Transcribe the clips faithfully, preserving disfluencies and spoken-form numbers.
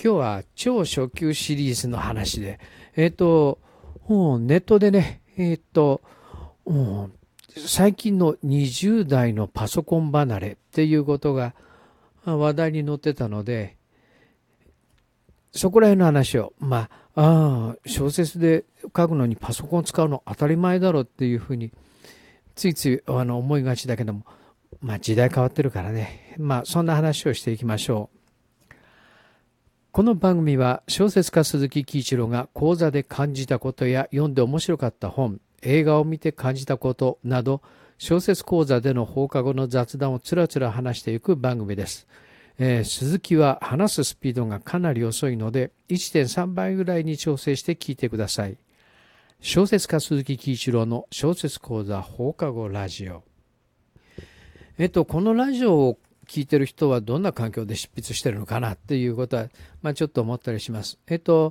今日は超初級シリーズの話で、えっ、と、うん、ネットでね、えっ、と、うん、最近のにじゅう代のパソコン離れっていうことがあ話題に載ってたので、そこら辺の話を、まあ、ああ、小説で書くのにパソコン使うの当たり前だろうっていうふうに、ついついあの思いがちだけども、まあ時代変わってるからね。まあそんな話をしていきましょう。この番組は小説家鈴木喜一郎が講座で感じたことや読んで面白かった本、映画を見て感じたことなど、小説講座での放課後の雑談をつらつら話していく番組です。えー、鈴木は話すスピードがかなり遅いので いってんさん 倍ぐらいに調整して聞いてください。小説家鈴木喜一郎の小説講座放課後ラジオ。えっとこのラジオを聞いてる人はどんな環境で執筆してるのかなっていうことは、まあ、ちょっと思ったりします。えっと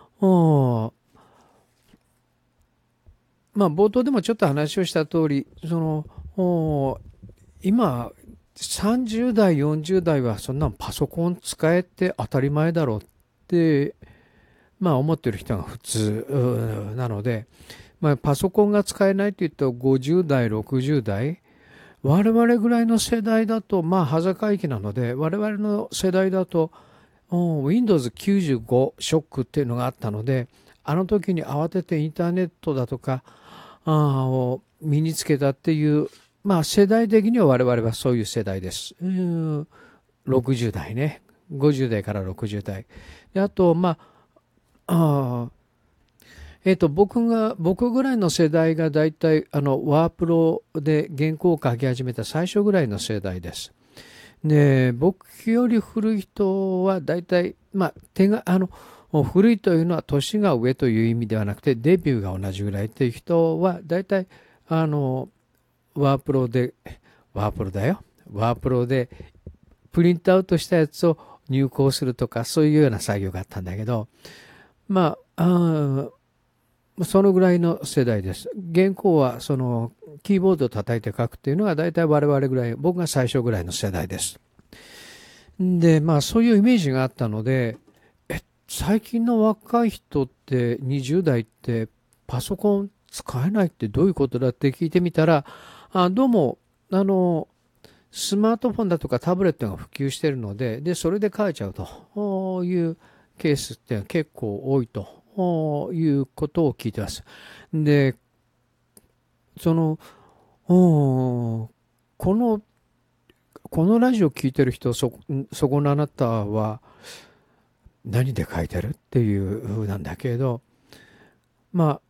まあ冒頭でもちょっと話をした通り、その今さんじゅう代よんじゅう代はそんなパソコン使えて当たり前だろうってまあ思ってる人が普通なので、まあ、パソコンが使えないというとごじゅう代ろくじゅう代、我々ぐらいの世代だとまあ端境期なので、我々の世代だと ウィンドウズきゅうじゅうご ショックっていうのがあったので、あの時に慌ててインターネットだとかを身につけたっていう、まあ世代的には我々はそういう世代です。ろくじゅう代ね、ごじゅう代からろくじゅう代で、あとまああえっと僕が僕ぐらいの世代がだいたいあのワープロで原稿を書き始めた最初ぐらいの世代です。で、僕より古い人はだいたいまあ手があの古いというのは年が上という意味ではなくて、デビューが同じぐらいという人はだいたいあのワープロでワープロだよワープロでプリントアウトしたやつを入稿するとか、そういうような作業があったんだけど、まああそのぐらいの世代です。原稿はそのキーボードを叩いて書くっていうのが大体我々ぐらい、僕が最初ぐらいの世代です。で、まあそういうイメージがあったので、え、最近の若い人ってにじゅう代ってパソコン使えないってどういうことだって聞いてみたら、あどうもあのスマートフォンだとかタブレットが普及しているので、でそれで書いちゃうというケースって結構多いと。いうことを聞いてます。で、そのこのこのラジオ聞いてる人、そそこのあなたは何で書いてるっていう風なんだけど、まあ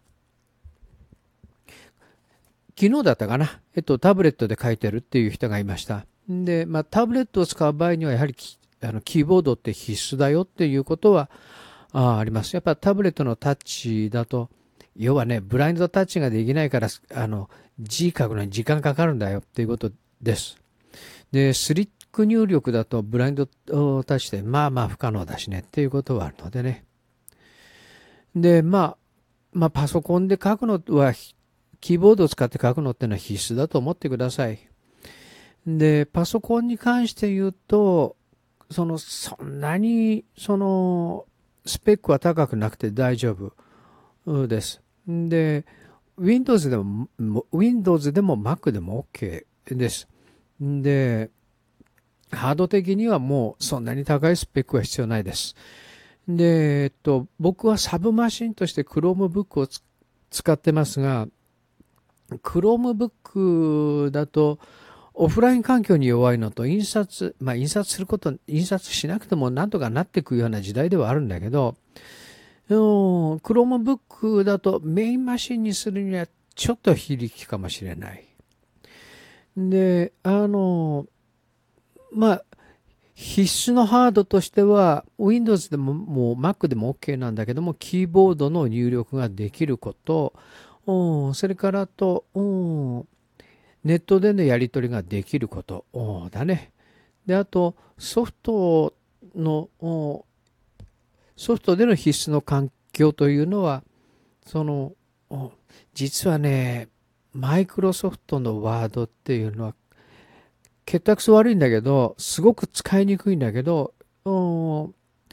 昨日だったかな、えっとタブレットで書いてるっていう人がいました。で、まあタブレットを使う場合にはやはりあのキーボードって必須だよっていうことはあ, あります。やっぱタブレットのタッチだと、要はね、ブラインドタッチができないから、あの、字書くのに時間かかるんだよっていうことです。で、スリック入力だとブラインドタッチでまあまあ不可能だしねっていうことはあるのでね。で、まあ、まあパソコンで書くのは、キーボードを使って書くのってのは必須だと思ってください。で、パソコンに関して言うと、その、そんなに、その、スペックは高くなくて大丈夫です。で、Windows でも、Windows でも Mac でも OK です。で、ハード的にはもうそんなに高いスペックは必要ないです。で、えっと、僕はサブマシンとして Chromebook を使ってますが、Chromebook だと、オフライン環境に弱いのと、印刷、まあ印刷すること、印刷しなくてもなんとかなっていくような時代ではあるんだけど、Chromebook だとメインマシンにするにはちょっと非力かもしれない。で、あの、まあ、必須のハードとしては、Windows でももう Mac でも OK なんだけども、キーボードの入力ができること、それからあと、ネットでのやり取りができることだね。で、あとソフトのソフトでの必須の環境というのは、その実はね、マイクロソフトのワードっていうのは結託悪いんだけど、すごく使いにくいんだけど、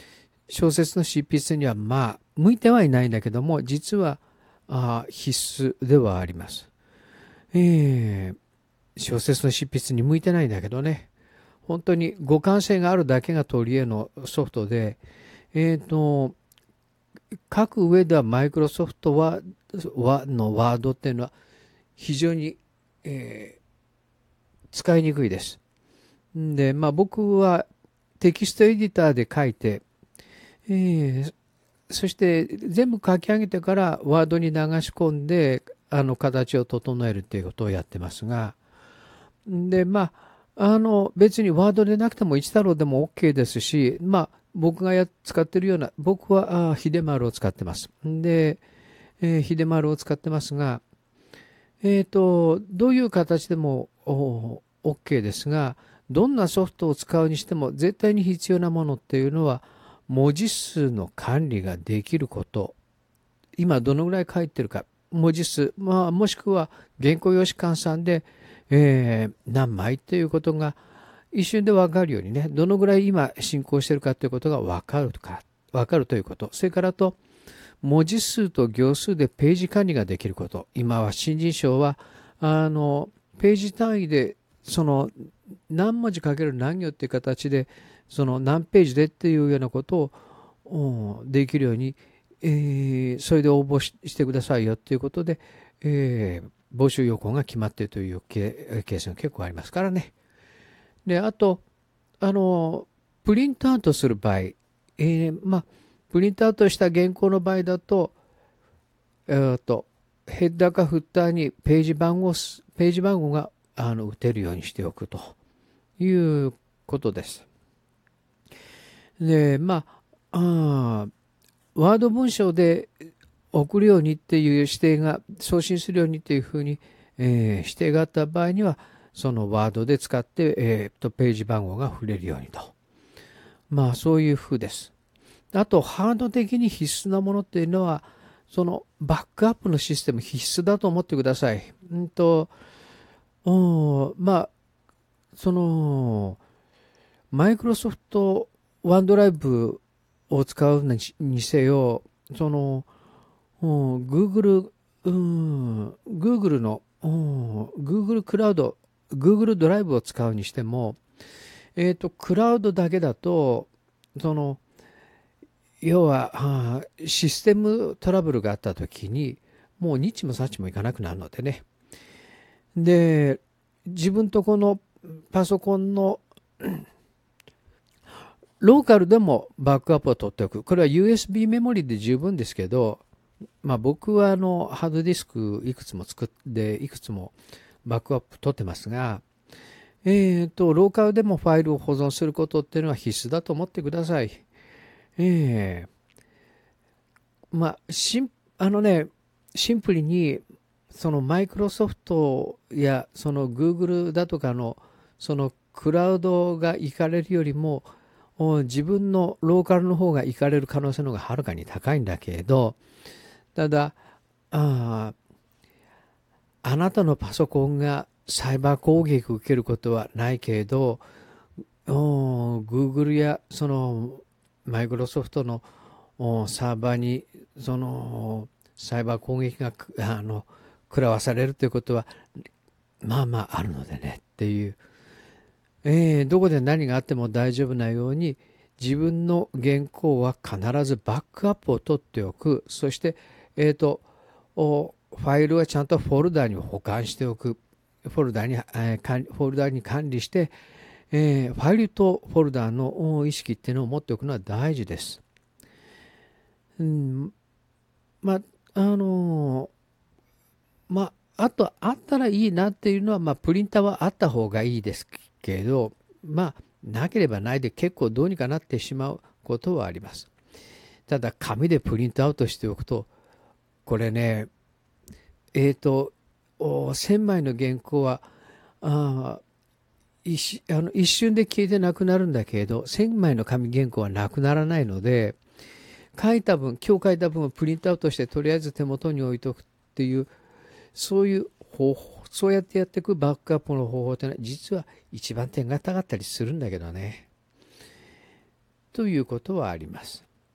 小説の執筆にはまあ向いてはいないんだけども、実はあ必須ではあります。えー、小説の執筆に向いてないんだけどね、本当に互換性があるだけが取り柄のソフトで、えっと、書く上ではマイクロソフトはのワードっていうのは非常に、えー、使いにくいです。で、まあ僕はテキストエディターで書いて、えー、そして全部書き上げてからワードに流し込んであの形を整えるっていうことをやってますが、で、まあ、あの別にワードでなくても一太郎でも OK ですし、まあ僕がや使ってるような、僕はあ秀丸を使ってます。で、えー、秀丸を使ってますが、えっと、どういう形でも OK ですが、どんなソフトを使うにしても絶対に必要なものっていうのは文字数の管理ができること。今どのぐらい書いてるか、文字数、まあ、もしくは原稿用紙換算で、えー、何枚っていうことが一瞬で分かるようにね、どのぐらい今進行しているかということが分かるとか、分かるということ。それからと、文字数と行数でページ管理ができること。今は新人賞は、あの、ページ単位で、その、何文字かける何行っていう形で、その何ページでっていうようなことをできるように、えー、それで応募 し, してくださいよっていうことで、えー、募集要項が決まっているというケースが結構ありますからね。で、あと、あの、プリントアウトする場合、えー、まあ、プリントアウトした原稿の場合だと、えー、とヘッダーかフッターにページ番号、ページ番号があの打てるようにしておくということです。で、まあ、あワード文章で送るようにっていう指定が、送信するようにっていうふうに、えー、指定があった場合には、そのワードで使って、えー、とページ番号が触れるようにと。まあ、そういうふうです。あと、ハード的に必須なものっていうのは、そのバックアップのシステム必須だと思ってください。うんと、まあ、その、マイクロソフトワンドライブを使うにせよ、その、Google、うん、Google の、うん、Google クラウド、Google ドライブを使うにしても、えっと、クラウドだけだと、その、要はシステムトラブルがあった時にもう日もさちもいかなくなるのでね。で、自分とこのパソコンのローカルでもバックアップを取っておく。これは ユーエスビー メモリで十分ですけど、まあ僕はあのハードディスクいくつも作っていくつもバックアップ取ってますが、えっとローカルでもファイルを保存することっていうのは必須だと思ってください。ええまあ、シンあのね、シンプルにそのマイクロソフトやそのグーグルだとかのそのクラウドが行かれるよりも自分のローカルの方が行かれる可能性の方がはるかに高いんだけれど、ただああなたのパソコンがサイバー攻撃を受けることはないけれど、グーグルやそのマイクロソフトのサーバーにそのサイバー攻撃があの食らわされるということはまあまああるのでねっていう、えー、どこで何があっても大丈夫なように自分の原稿は必ずバックアップを取っておく。そして、えーと、ファイルはちゃんとフォルダに保管しておく。フォルダに、えー、フォルダに管理して、えー、ファイルとフォルダの意識っていうのを持っておくのは大事です。うん、まああのまああとあったらいいなっていうのは、まあ、プリンターはあった方がいいですけど、まあなければないで結構どうにかなってしまうことはあります。ただ紙でプリントアウトしておくとこれね、えっとせんまいの原稿はあ一あの一瞬で消えてなくなるんだけれどせんまいの紙原稿はなくならないので、書いた分今日書いた分をプリントアウトしてとりあえず手元に置いとくっていう、そういう方法、そうやってやっていくバックアップの方法ってのは実は一番手が高かったりするんだけどね、ということはあります。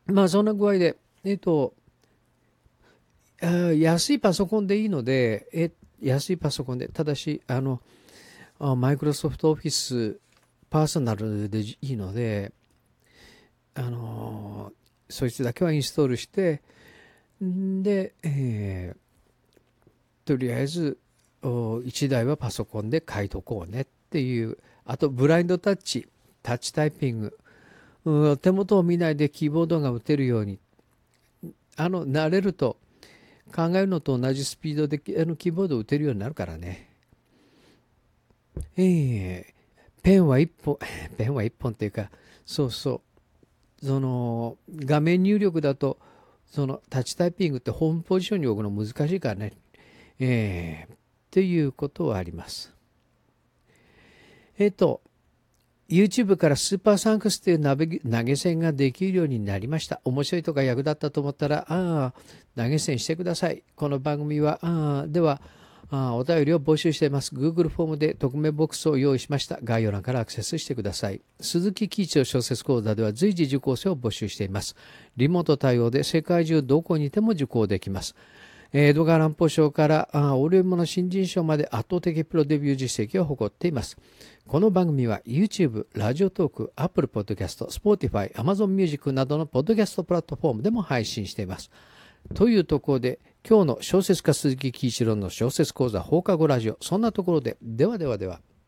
まあそんな具合で、えっと、あ安いパソコンでいいので、え安いパソコンで、ただし、あの、マイクロソフトオフィスパーソナルでいいので、あの、そいつだけはインストールして、で、えーとりあえず、いちだいはパソコンで書いとこうねっていう、あと、ブラインドタッチ、タッチタイピング、うん手元を見ないでキーボードが打てるように、あの、慣れると、考えるのと同じスピードであのキーボードを打てるようになるからね。えー、ペンは一本、ペンは一本っていうか、そうそう、その、画面入力だと、そのタッチタイピングってホームポジションに置くの難しいからね。えー、っていうことはあります。えっ、と、YouTube からスーパーサンクスという投げ銭ができるようになりました。面白いとか役立ったと思ったら、ああ、投げ銭してください。この番組は、ああ、では、あお便りを募集しています。Google フォームで匿名ボックスを用意しました。概要欄からアクセスしてください。鈴木喜一郎小説講座では随時受講生を募集しています。リモート対応で世界中どこにいても受講できます。江戸川乱歩賞からオールエムの新人賞まで圧倒的プロデビュー実績を誇っています。この番組は YouTube、ラジオトーク、Apple Podcast、Spotify、Amazon Music などのポッドキャストプラットフォームでも配信しています。というところで、今日の小説家鈴木喜一郎の小説講座放課後ラジオ、そんなところで、ではではでは。